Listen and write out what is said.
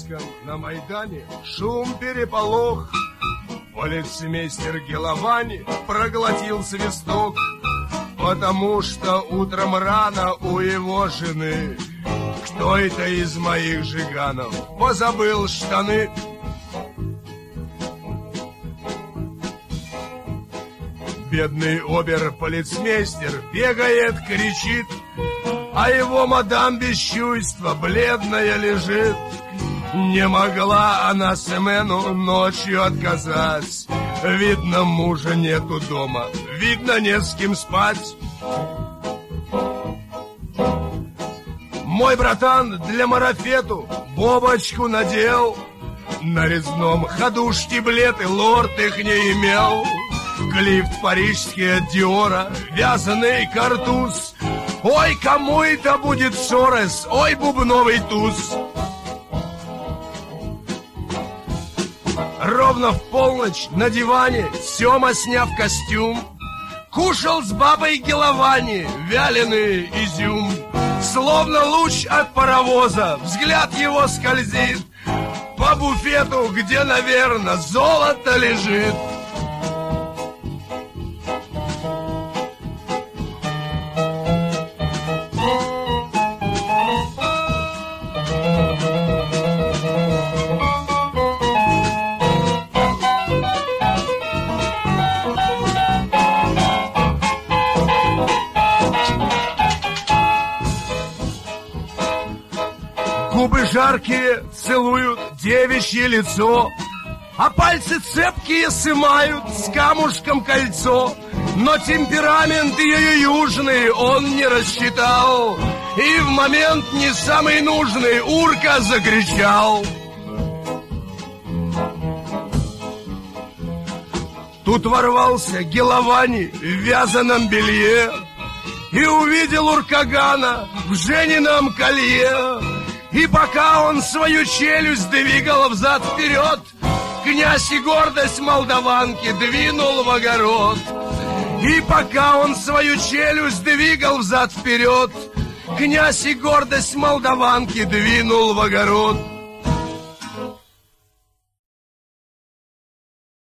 Ленинском на Майдане шум, переполох. Полицмейстер Геловани проглотил свисток, потому что утром рано у его жены кто это из моих жиганов позабыл штаны. Бедный обер-полицмейстер бегает, кричит, а его мадам без чувства бледная лежит. Не могла она Семену ночью отказать. Видно, мужа нету дома, видно, не с кем спать. Мой братан для марафету бобочку надел, на резном ходу штиблеты лорд их не имел. Клифт парижский от Диора, вязаный картуз. Ой, кому это будет Сорес, ой, бубновый туз. Ровно в полночь на диване Сема, сняв костюм, кушал с бабой Геловани вяленый изюм. Словно луч от паровоза взгляд его скользит по буфету, где, наверное, золото лежит. Губы жаркие целуют девичье лицо, а пальцы цепкие сымают с камушком кольцо. Но темперамент ее южный он не рассчитал, и в момент не самый нужный урка закричал. Тут ворвался Геловани в вязаном белье и увидел Уркагана в Женином колье. И пока он свою челюсть двигал взад-вперед, князь и гордость молдаванки двинул в огород. И пока он свою челюсть двигал взад-вперед, князь и гордость молдаванки двинул в огород.